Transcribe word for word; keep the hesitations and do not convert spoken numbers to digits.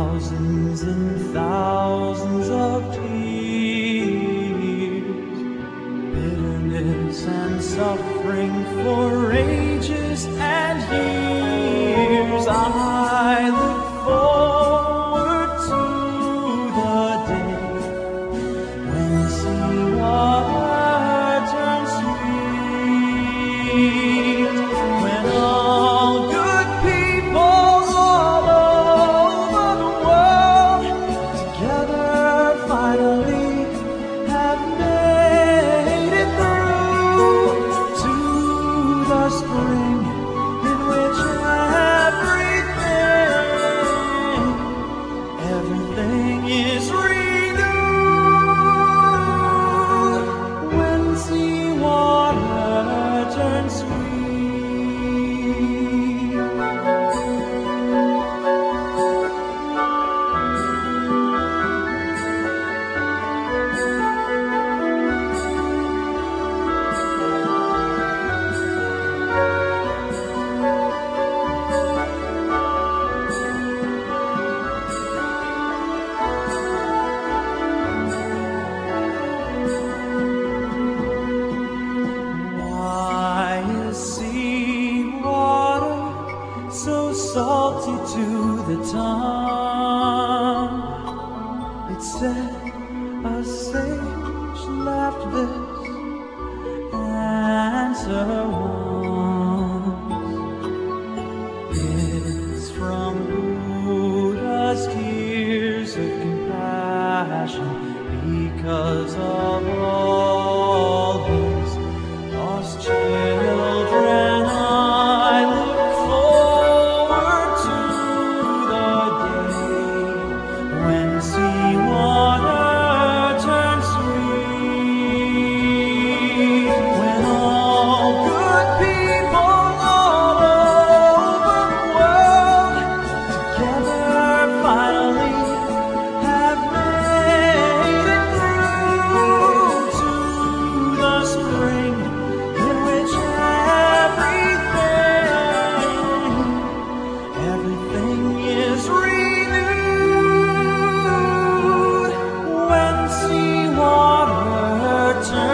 thousands and thousands of tears, bitterness and suffering for ages and years. I look forward to the day when seawater turns sweet, when all good people all over the world together finally have made it through to the spring in which everything, everything is renewed, when seawater turns sweet. Why is seawater so salty to the tongue? It said a sage laughed this answer once. It's from Buddha's tears of compassion because of all those lost children. I look forward to the day when seawater turns sweet, when all good people all over the world together finally have made it through to the spring in which everything, everything is renewed, when seawater turns